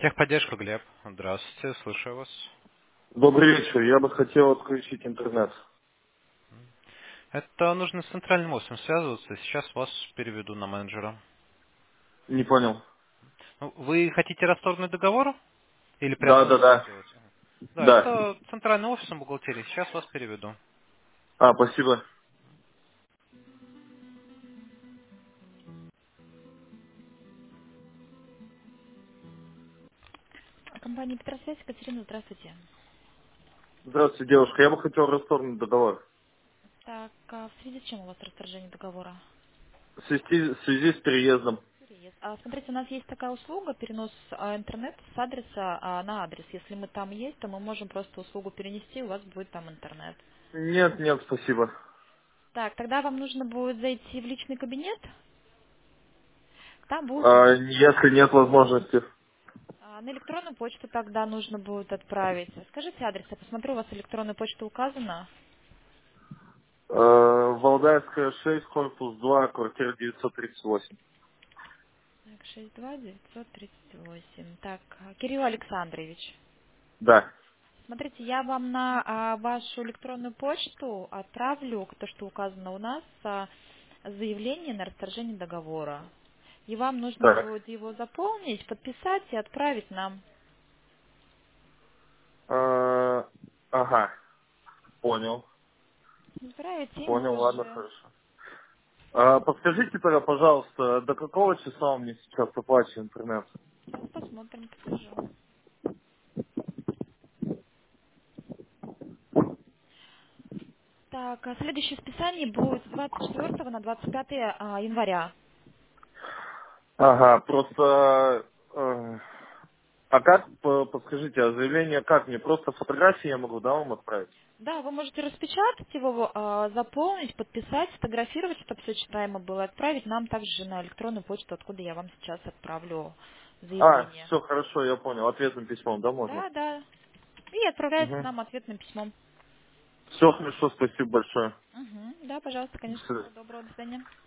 Техподдержка, Глеб. Здравствуйте, слушаю вас. Добрый вечер. Я бы хотел отключить интернет. Это нужно с центральным офисом связываться. Сейчас вас переведу на менеджера. Не понял. Ну, вы хотите расторгнуть договор или Да, да, приостановку да. сделать? Ага. Да, Да. это центральный офис бухгалтерии. Сейчас вас переведу. Спасибо. Компания Петросвязь, Екатерина, здравствуйте. Здравствуйте, девушка. Я бы хотел расторгнуть договор. Так, в связи с чем у вас расторжение договора? В связи с переездом. Переезд. Смотрите, у нас есть такая услуга, перенос интернета с адреса на адрес. Если мы там есть, то мы можем просто услугу перенести, у вас будет там интернет. Нет, нет, спасибо. Так, тогда вам нужно будет зайти в личный кабинет. Там будут Если нет возможности. на электронную почту тогда нужно будет отправить. Скажите адрес, я посмотрю, у вас электронная почта указана. Валдаевская 6, корпус 2, квартира 938. Так, 62938. Так, Кирилл Александрович. Да. Смотрите, я вам на вашу электронную почту отправлю, то, что указано у нас, заявление на расторжение договора. И вам нужно Так. будет его заполнить, подписать и отправить нам. Ага. Понял. Отправите, и мы Понял, ладно, уже... хорошо. Подскажите тогда, пожалуйста, до какого числа мне сейчас оплачивает интернет? Сейчас посмотрим, подскажу. Так, следующее списание будет с 24 на 25 января. Ага, просто... как, подскажите, заявление как? Мне просто фотографии я могу, да, вам отправить? Да, вы можете распечатать его, заполнить, подписать, сфотографировать, чтобы все читаемо было, отправить нам также на электронную почту, откуда я вам сейчас отправлю заявление. Все, хорошо, я понял. Ответным письмом, да, можно? Да, да. И отправляется Угу. нам ответным письмом. Все хорошо, спасибо большое. Угу. Да, пожалуйста, До конечно. свидания. Всего доброго. До свидания.